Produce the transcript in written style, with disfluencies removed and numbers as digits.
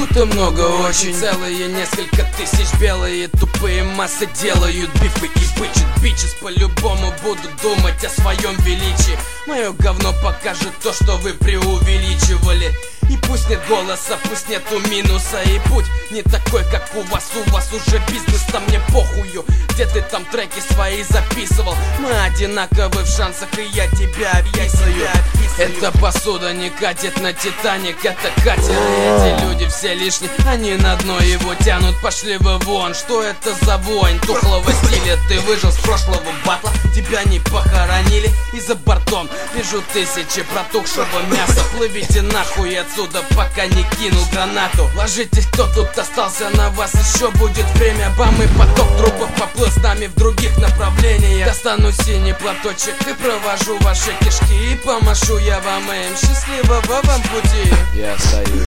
Тут и много очень, целые несколько тысяч. Белые тупые массы делают бифы и бычат. Бичес по-любому будут думать о своем величии. Мое говно покажет то, что вы преувеличивали. И пусть нет голоса, пусть нету минуса. И путь не такой, как у вас уже бизнес, там мне похую. Где ты там треки свои записывал? Мы одинаковы в шансах, и я тебя описываю. Эта посуда не катит на Титаник, это катер. Эти люди все лишние, они на дно его тянут. Пошли вы вон, что это за вонь тухлого стиля? Ты выжил с прошлого батла, тебя не похоронили. И за бортом вижу тысячи протухшего мяса. Плывите нахуй отсюда, пока не кинул гранату. Ложитесь, кто тут остался, на вас еще будет время. Бам, и поток трупов поплыл с нами в других направлениях. Достану синий платочек и провожу ваши кишки. И помашу я вам им, счастливого вам пути. Я стою